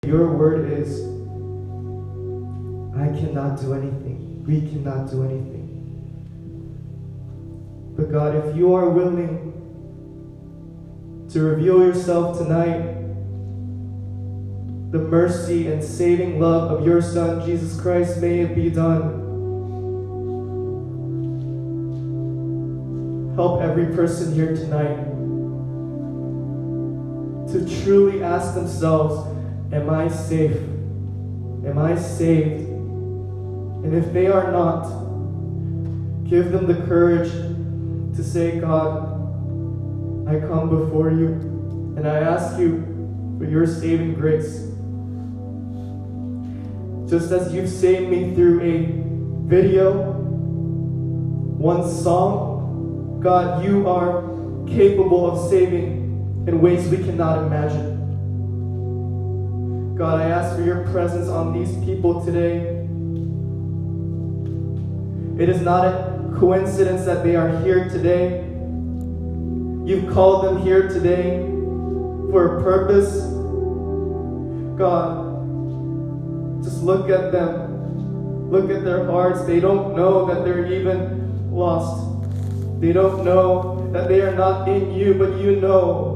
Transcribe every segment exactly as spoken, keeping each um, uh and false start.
Your word is, I cannot do anything. We cannot do anything. But God, if you are willing to reveal yourself tonight, the mercy and saving love of your Son, Jesus Christ, may it be done. Help every person here tonight to truly ask themselves, am I safe? Am I saved? And if they are not, give them the courage to say, God, I come before you and I ask you for your saving grace. Just as you've saved me through a video, one song, God, you are capable of saving in ways we cannot imagine. God, I ask for your presence on these people today. It is not a coincidence that they are here today. You've called them here today for a purpose. God, just look at them. Look at their hearts. They don't know that they're even lost. They don't know that they are not in you, but you know.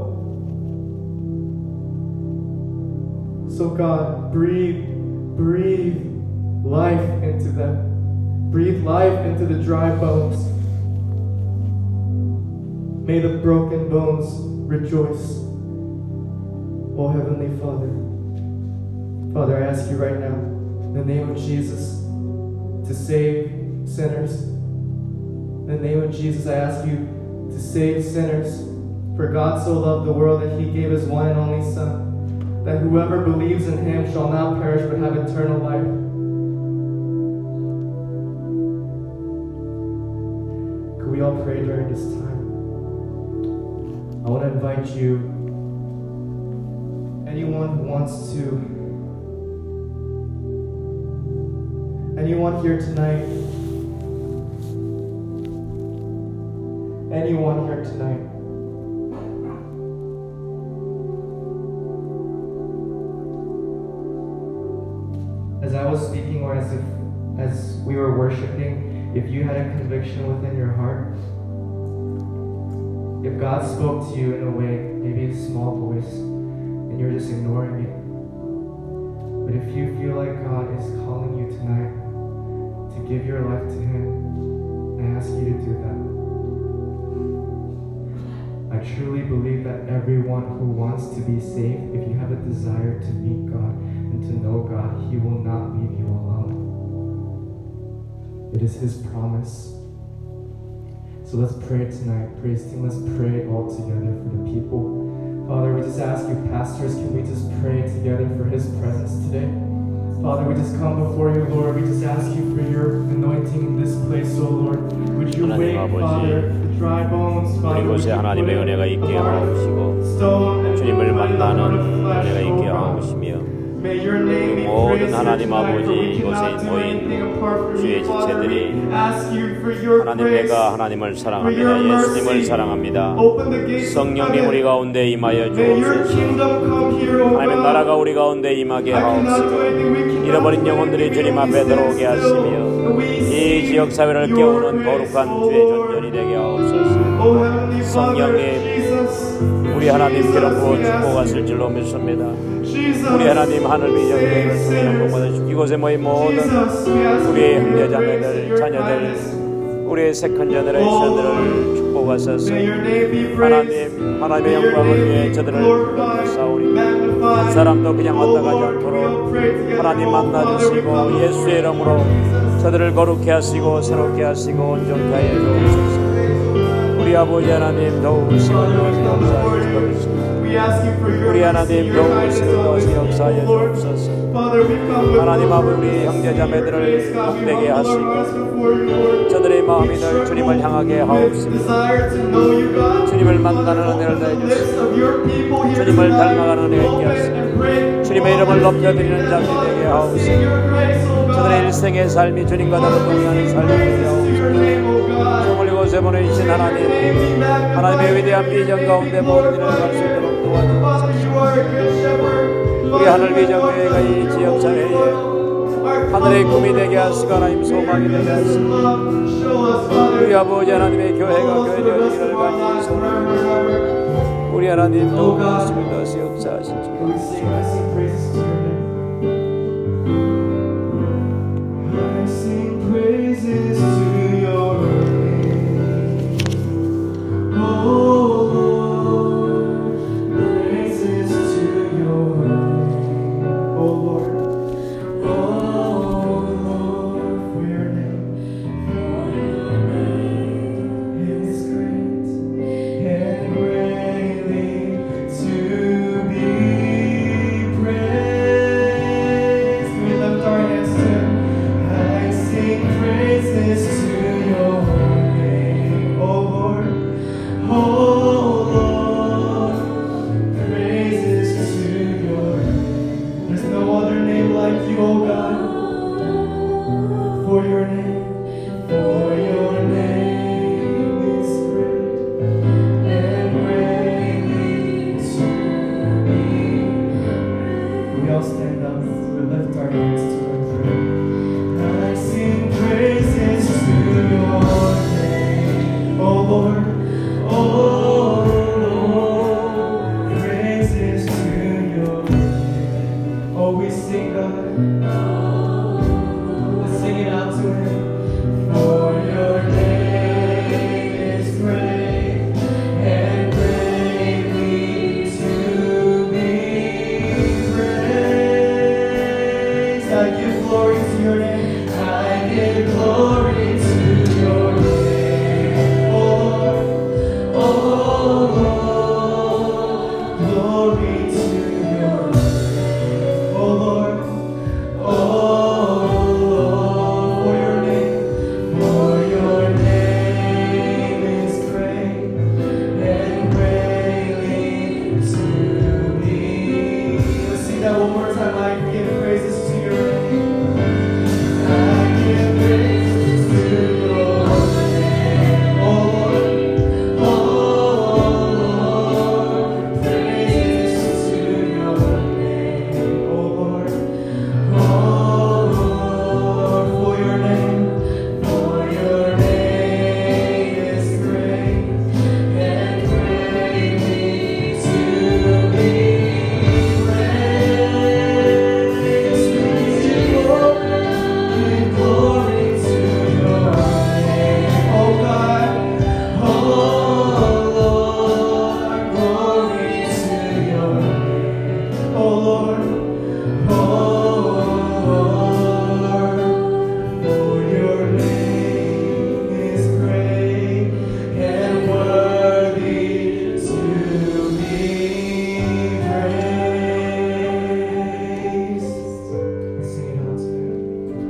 So God, breathe, breathe life into them. Breathe life into the dry bones. May the broken bones rejoice. Oh Heavenly Father, Father, I ask you right now, in the name of Jesus, to save sinners. In the name of Jesus, I ask you to save sinners. For God so loved the world that he gave his one and only Son, that whoever believes in him shall not perish but have eternal life. Could we all pray during this time? I want to invite you, anyone who wants to, anyone here tonight, anyone here tonight, as I was speaking, or as if as we were worshiping, if you had a conviction within your heart, if God spoke to you in a way, maybe a small voice, and you're just ignoring it, but if you feel like God is calling you tonight to give your life to him, I ask you to do that. I truly believe that everyone who wants to be saved, if you have a desire to meet God and to know God, he will not leave you alone. It is his promise. So let's pray tonight. Praise team, let's pray all together for the people. Father, we just ask you, pastors, can we just pray together for his presence today? Father, we just come before you, Lord. We just ask you for your anointing in this place, oh Lord. Would you wake, Father, the dry bones, Father, 이곳에 하나님의 은혜가 있게 하옵시고 주님을 만나는 은혜가 있게 하옵시며 모든 하나님 아버지 이곳에 모인 주의 지체들이 하나님께가 하나님을 사랑합니다. 예수님을 사랑합니다. 성령님 우리 가운데 임하여 주옵소서. 하나님의 나라가 우리 가운데 임하게 하옵시고 잃어버린 영혼들이 주님 앞에 들어오게 하시며 이 지역사회를 깨우는 거룩한 주의 존전이 되게 하옵소서. 성령님 우리 하나님 기름 부어 축복하실 줄로 믿습니다. 우리 하나님 하늘 비전계획을 통해 영광받으시고 이곳에 모인 모든 우리의 형제자매들 자녀들 우리의 세컨 제너레이션들을 축복하소서. 하나님 하나님의 영광을 위해 저들을 부르사오니 한 사람도 그냥 왔다 가지 않도록 하나님 만나주시고 예수의 이름으로 저들을 거룩해 하시고 새롭게 하시고 온전케 하여 주옵소서. 우리 아버지 하나님 도우시고 역사하여 주옵소서. 우리 하나님 도우시고 역사하여 주옵소서. 하나님 아버지 우리 형제자매들을 복되게 하시고 저들의 마음이 늘 주님을 향하게 하옵시고 주님을 만나는 은혜를 더해주시고 주님을 닮아가는 은혜가 있게 하시고 주님의 이름을 높여드리는 자들이 되게 하옵시고 저들의 일생의 삶이 주님과 더불어 동행하는 삶이 되게 하옵소서. 주님을 이곳에 보내주신 하나님 하나님의 위대한 비전 가운데 모든 일을 할 수 있도록 도와주옵소서. 우리 하늘 비전교회가 이 지역사회에 하늘의 꿈이 되게 하시고 하나님 소망이 되게 하시고 우리 아버지 하나님의 교회가 교회되었기를 간절히 소망합니다. 우리 하나님 더욱 말씀을 다시 역사하신 줄 praises to your name, oh Lord, praises to your name, oh Lord, oh Lord, for your name, is great and greatly to be praised. We lift our hands to Him. I sing praises to your name, oh Lord, oh Lord, praises to your name. There's no other name like you, oh God, for your name, for your name is great and greatly to be. We all stand up, we lift our hands to our prayer. I sing praises to your name, oh Lord, oh Lord, praises to your name. Oh, we sing, God, let's sing it out to Him. For your name is great and greatly to be praised. I give glory to your name. I give glory to your name, oh Lord, oh Lord, glory to your name, oh Lord, oh Lord, for your name, for your name is great and greatly to be. Let's sing that one more time. I give praises to your name. I give praises to your name, oh Lord, oh Lord, praises to your name, oh Lord, oh Lord, for your name, for your name is great and greatly to be praised. We give glory, give glory to your name, oh God, oh Lord, glory to your name, oh Lord, oh Lord, for your name is great and worthy to be praised. Sing it out to Him.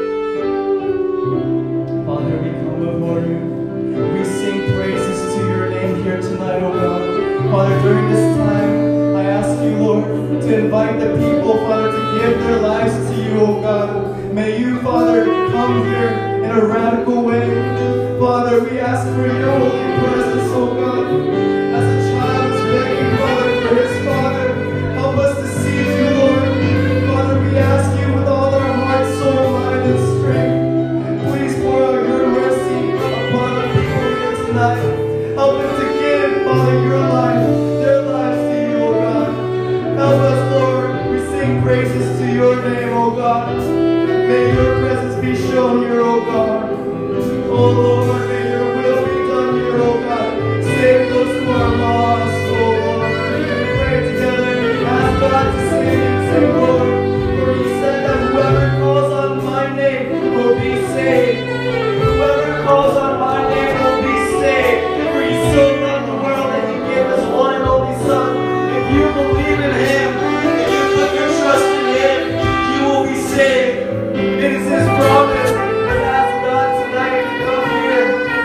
Father, we come before you. We sing praises to your name here tonight, oh God. Father, during this time, I ask you, Lord, to invite the people, Father, to give their lives to you, oh God. May you, Father, come here in a radical way. Father, we ask for your holy presence, oh God. As a child is begging, Father, for his father, help us to see you, Lord. Father, we ask you with all our heart, soul, mind, and strength. Please pour out your mercy upon the people here tonight. Help them to give, Father, your life, their lives to you, oh God. Help us, Lord. We sing praises to your name, oh God. May your presence be shown here, oh God. Oh Lord, may your will be done here, oh God. Save those who are lost, oh Lord. We pray together, ask God to save and save, Lord. For you said that whoever calls on my name will be saved. Whoever calls on my name will be saved. For you so loved the world that you gave us one and only Son. If you believe in Him, if you put your trust in Him, you will be saved. It is His promise. And ask God tonight to come here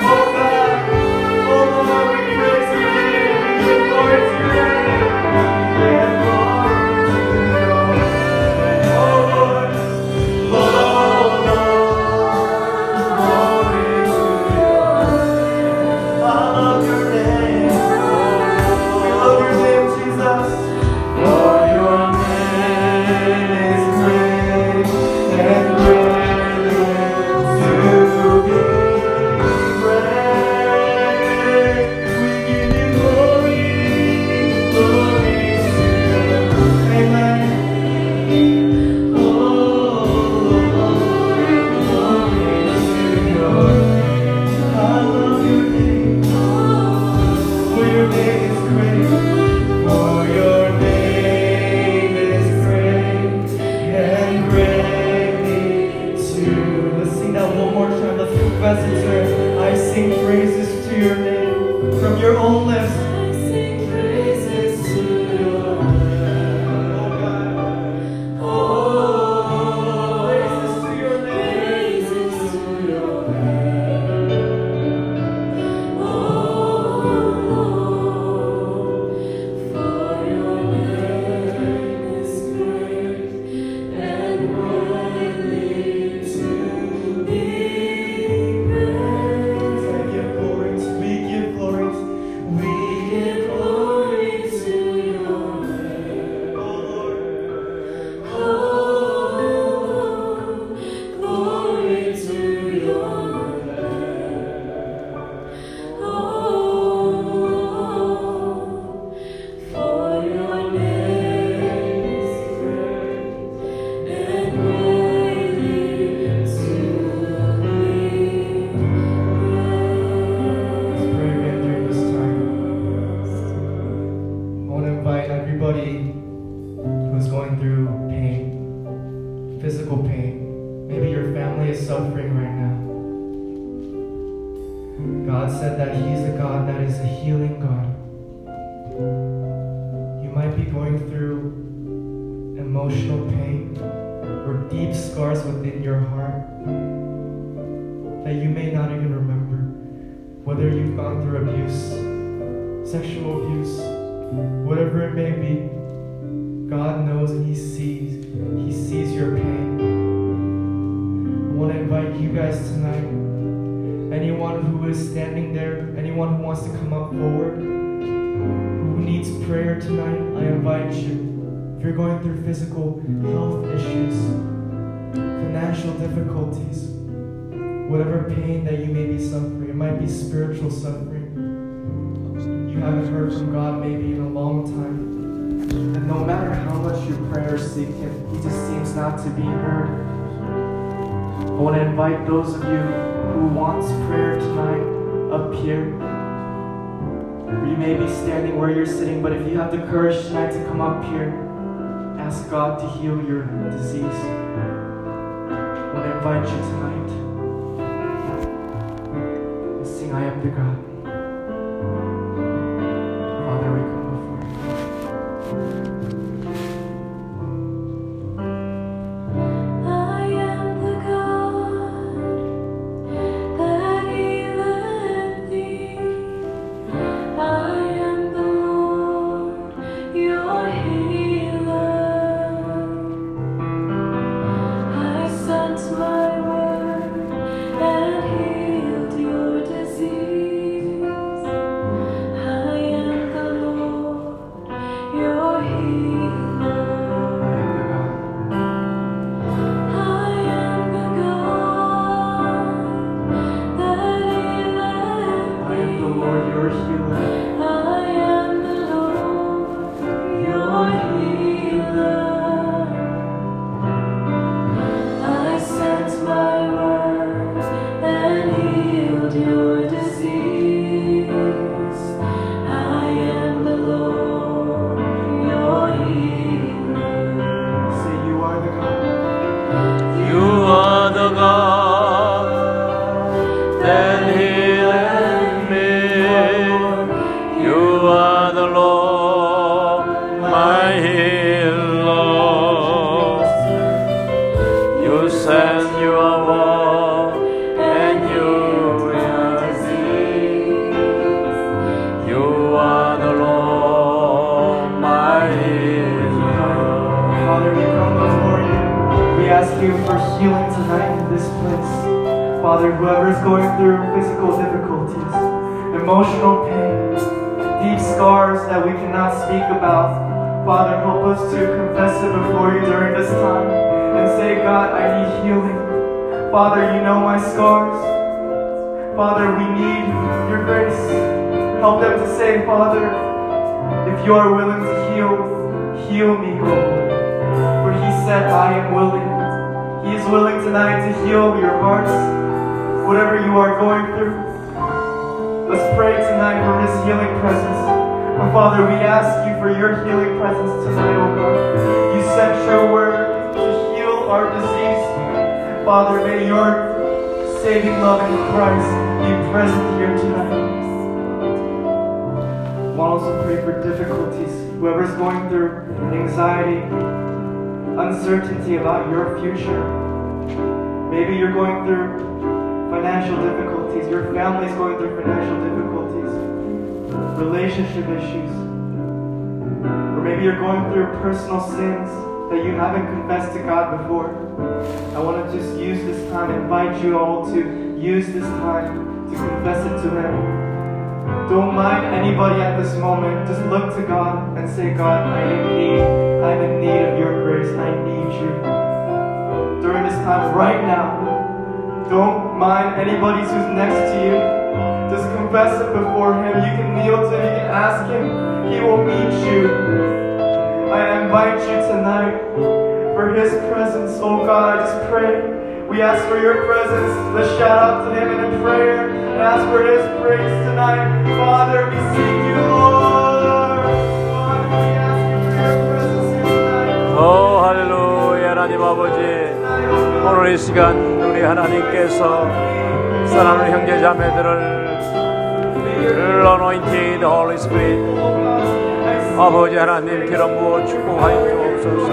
confess it to Him. I sing praises to your name from your own lips. I sing praises to your name. Oh God. Oh, Praises to your name. praises to your name. Oh, Lord, for your name is great and worthy to be praised. I give glory to, we give glory to, We give glory to your name. oh Lord. Oh, glory to your name. Oh, for your name is great and worthy to be Let's praised. pray again during this time. I want to invite everybody who's going through pain, physical pain. Maybe your family is suffering right now. God said that He's a God that is a healing God. You might be going through emotional pain or deep scars within your heart that you may not even remember. Whether you've gone through abuse, sexual abuse, whatever it may be, God knows and He sees. He sees your pain. I want to invite you guys tonight. Anyone who is standing there, anyone who wants to come up forward, who needs prayer tonight, I invite you. If you're going through physical health issues, financial difficulties, whatever pain that you may be suffering, it might be spiritual suffering. You haven't heard from God maybe in a long time. And no matter how much your prayers seek Him, He just seems not to be heard. I want to invite those of you who wants prayer tonight up here. Or you may be standing where you're sitting, but if you have the courage tonight to come up here, ask God to heal your disease. I want to invite you tonight. Sing, I am the God. Father, we come before you. I am the God that healeth thee. I am the Lord, your healer. I sent my word and healed your disease. I am the Lord, your healer. I am the God. I am the God that healeth I am the Lord, your healer. I am the Lord, your healer. I sent my word and healed your disease. I am the Lord, your healer. Say, you are the God. You are the God that healeth me. You are the Lord, my healer. You send your word and you heal disease. You are the Lord, my healer. Father, we come before you. We ask you for healing tonight in this place. Father, whoever is going through physical difficulties, emotional pain, deep scars that we cannot speak about, Father, help us to confess it before you during this time and say, God, I need healing. Father, you know my scars. Father, we need your grace. Help them to say, Father, if you are willing to heal, heal me, Lord. For He said, I am willing. He is willing tonight to heal your hearts, whatever you are going through. Let's pray tonight for His healing presence. And Father, we ask you for your healing presence tonight, oh God. You sent your word to heal our disease. Father, may your saving love in Christ be present here tonight. I want to also pray for difficulties. Whoever's going through anxiety, uncertainty about your future. Maybe you're going through financial difficulties. Your family's going through financial difficulties, relationship issues. Or maybe you're going through personal sins that you haven't confessed to God before. I want to just use this time, invite you all to use this time to confess it to Him. Don't mind anybody at this moment. Just look to God and say, God, I am in need. I'm in need of your grace. I need you. During this time, right now, don't mind anybody who's next to you. Just confess it before Him. You can kneel to Him. You can ask Him. He will meet you. I invite you tonight for His presence. Oh God, I just pray. We ask for your presence. Let's shout out to Him in a prayer and ask for His grace tonight. Father, we seek you, Lord. Father, we ask you for your presence here tonight. 오 할렐루야. 하나님 아버지, 오늘 이 시간 우리 하나님께서 사랑하는 형제 자매들을 anointed Holy Spirit 아버지 하나님 피로 부어 축복하여 주옵소서.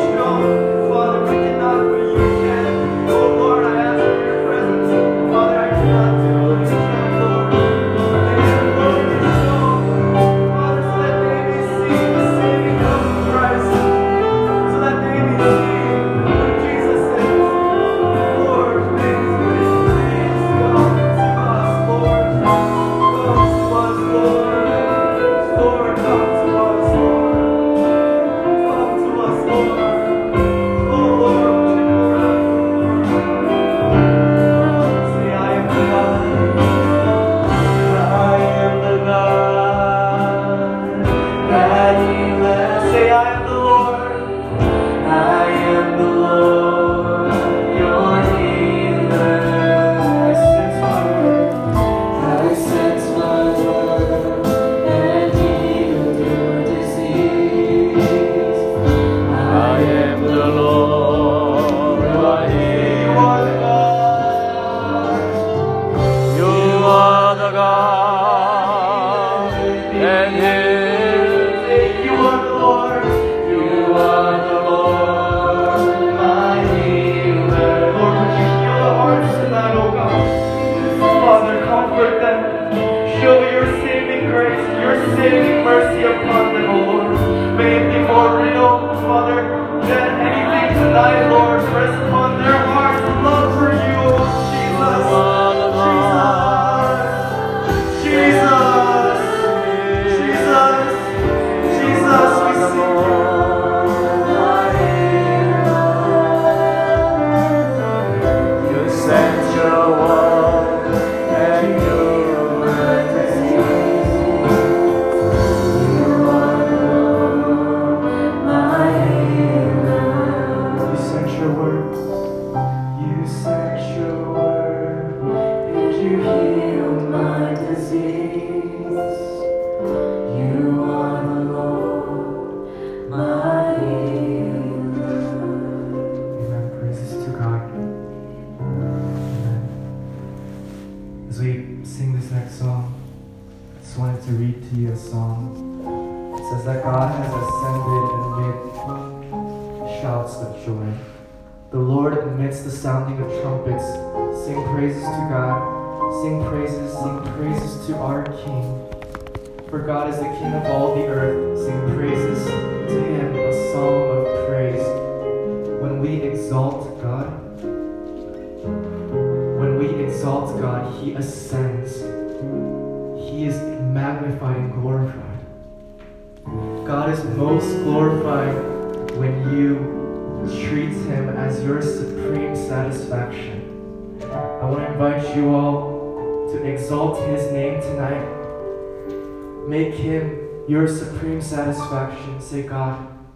Your supreme satisfaction. Say, God,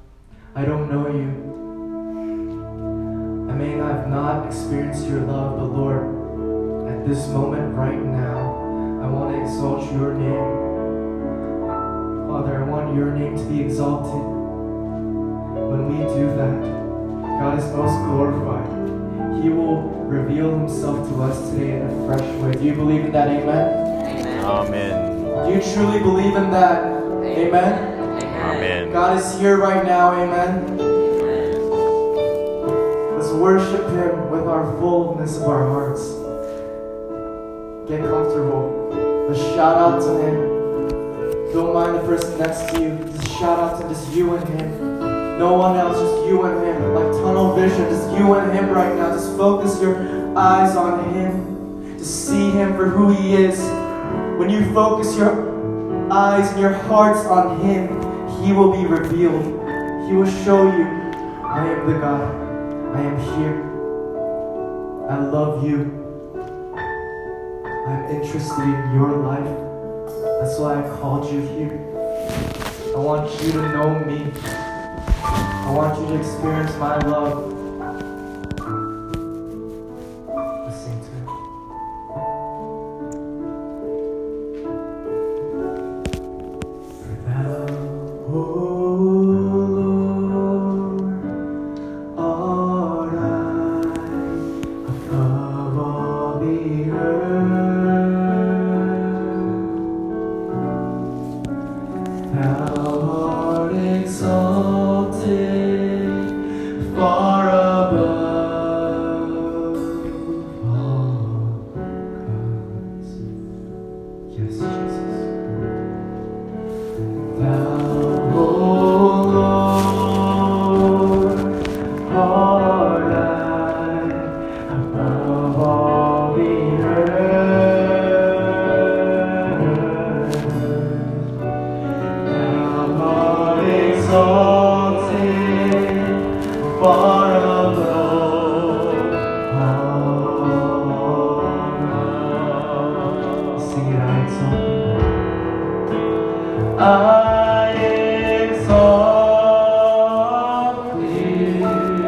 I don't know you. I may have not experienced your love, but Lord, at this moment right now, I want to exalt your name. Father, I want your name to be exalted. When we do that, God is most glorified. He will reveal Himself to us today in a fresh way. Do you believe in that? Amen? 아멘. Do you truly believe in that? Amen? 아멘. God is here right now. Amen? Let's worship Him with our fullness of our hearts. Get comfortable. Let's shout out to Him. Don't mind the person next to you. Just shout out to just you and Him. No one else, just you and Him. Like tunnel vision, just you and Him right now. Just focus your eyes on Him. Just see Him for who He is. When you focus your eyes and your hearts on Him, He will be revealed. He will show you, I am the God. I am here. I love you. I'm interested in your life. That's why I called you here. I want you to know me. I want you to experience my love. Let's sing to Him. For thou, O Lord, art high above all the earth. Thou art exalted far above all gods. Yes, Jesus. Thou, O Lord, art high above all the earth. Thou art exalted far above all. Sing it, I exalt thee. I exalt thee.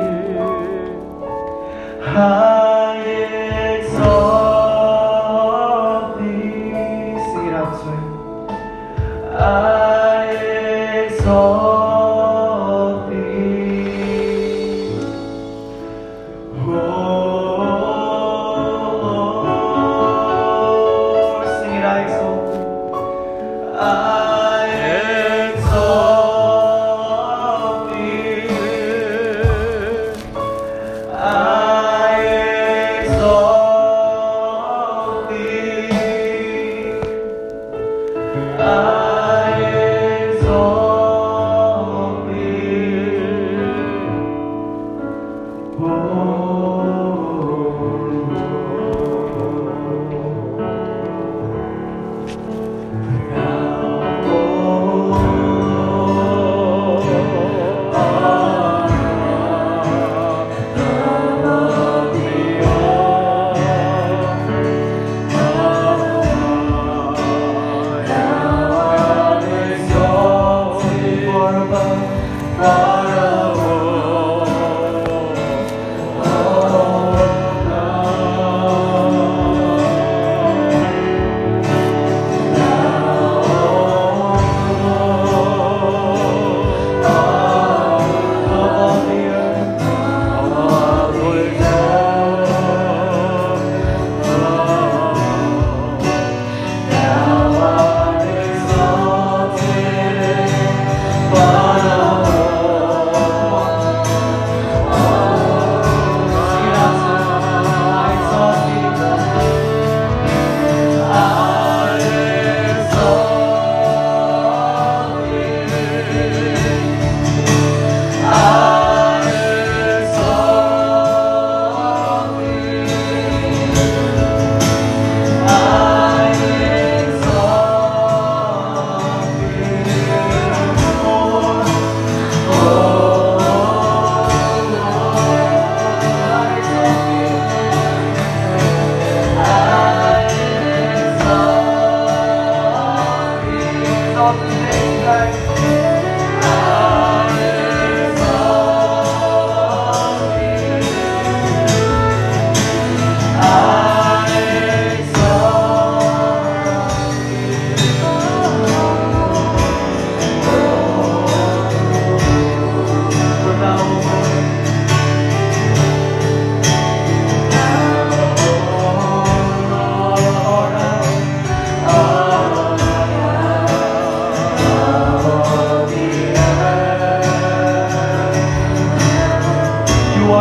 I exalt thee. Sing it out to Him. I exalt thee. Far above all.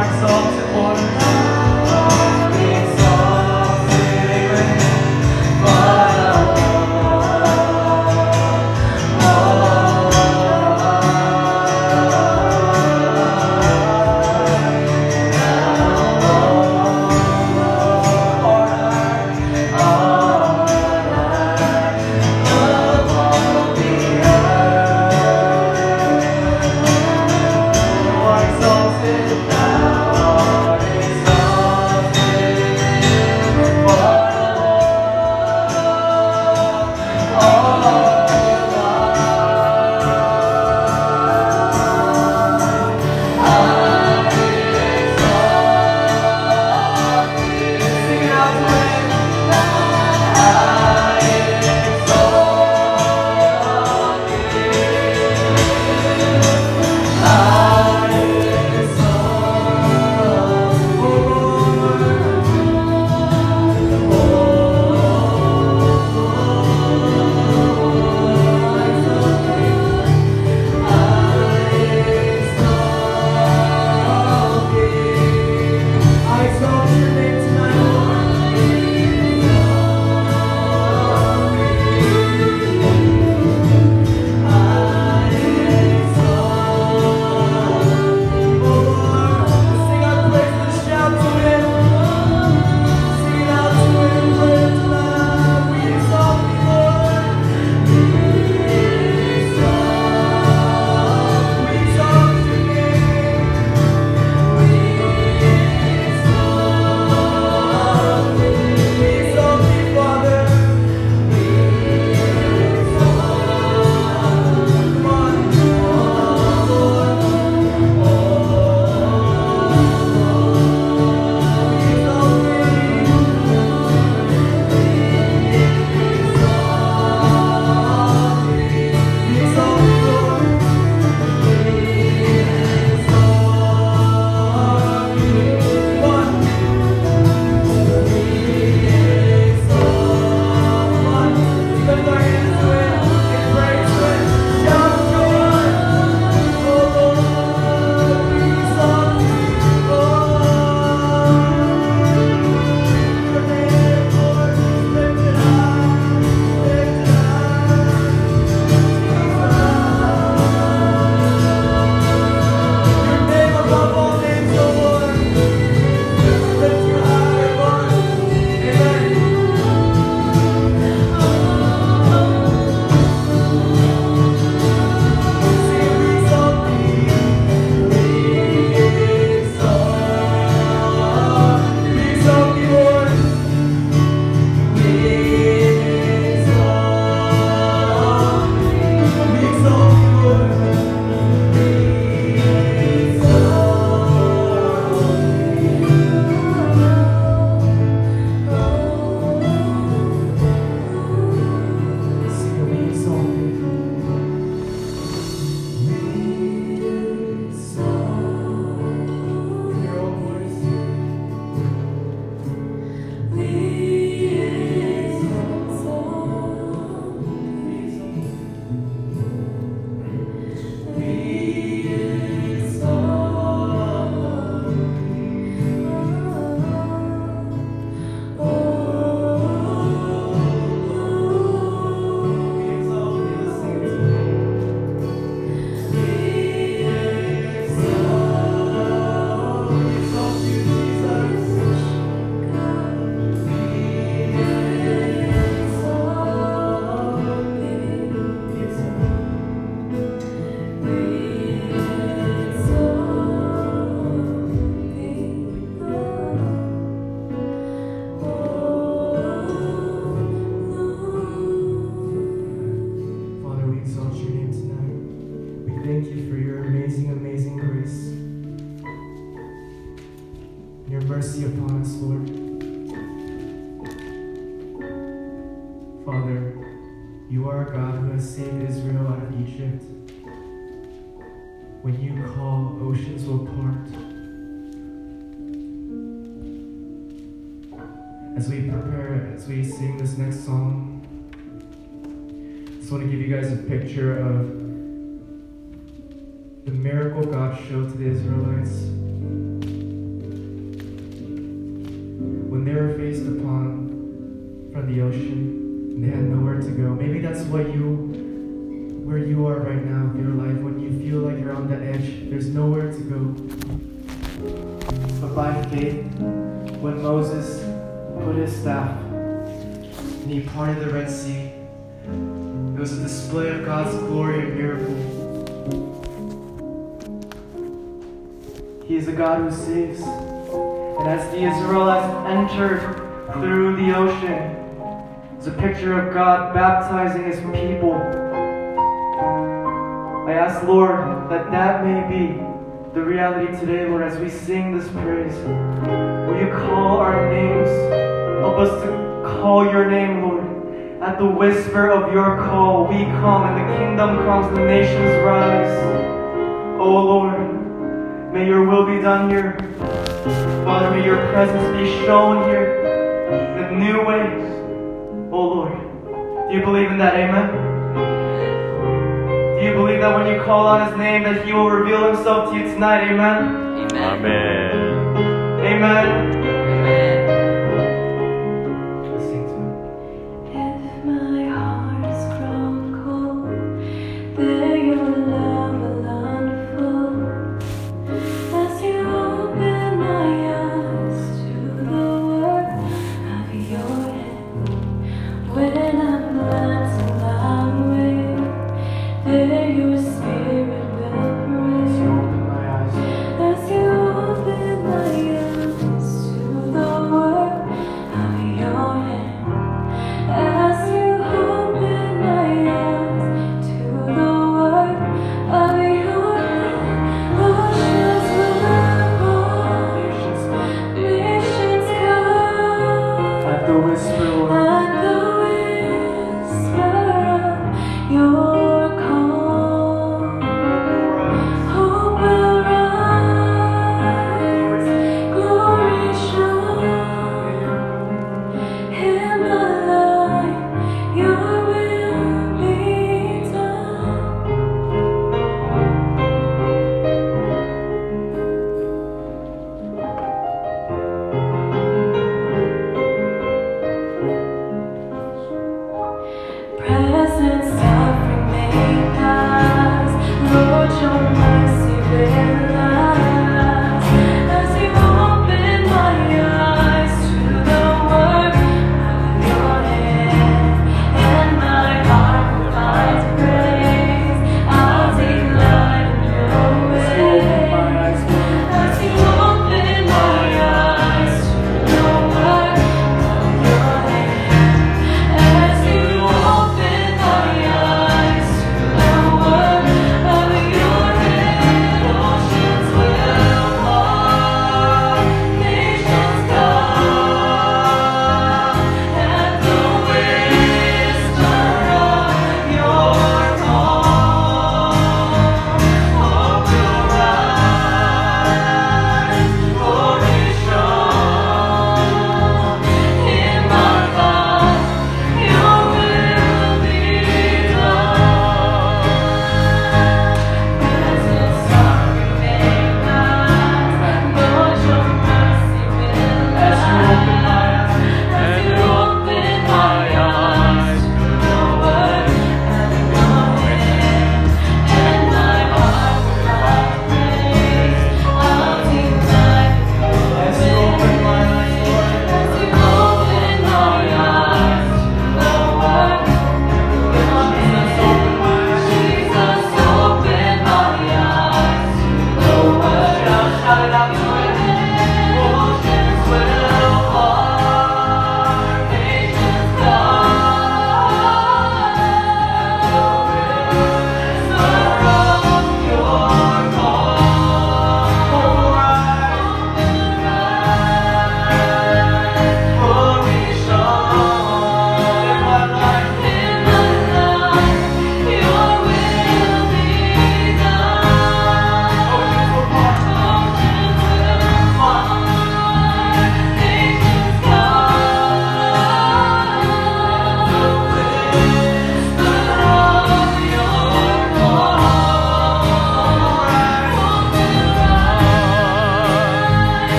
mercy upon us, Lord. Father, you are a God who has saved Israel out of Egypt. When you call, oceans will part. As we prepare, as we sing this next song, I just want to give you guys a picture of the miracle God showed to the Israelites. raised upon from the ocean, and they had nowhere to go. Maybe that's what you, where you are right now in your life, when you feel like you're on the edge, there's nowhere to go. But by faith, when Moses put his staff and he parted the Red Sea, it was a display of God's glory and miracle. He is a God who saves. And as the Israelites entered through the ocean, it's a picture of God baptizing His people. I ask, Lord, that that may be the reality today, Lord, as we sing this praise. Will you call our names? Help us to call your name, Lord. At the whisper of your call, we come, and the kingdom comes, the nations rise. Oh, Lord, may your will be done here. Father, may your presence be shown here in new ways. Oh, Lord, do you believe in that? Amen? Do you believe that when you call on His name that He will reveal Himself to you tonight? Amen? Amen. Amen. Amen. If my heart is grown cold, there your love will unfold. As you open my eyes to the work of your hand, when I'm blind to my way, there your spirit will pray. As you open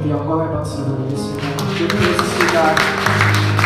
영광의 박수를 드리겠습니다. Give praise to God.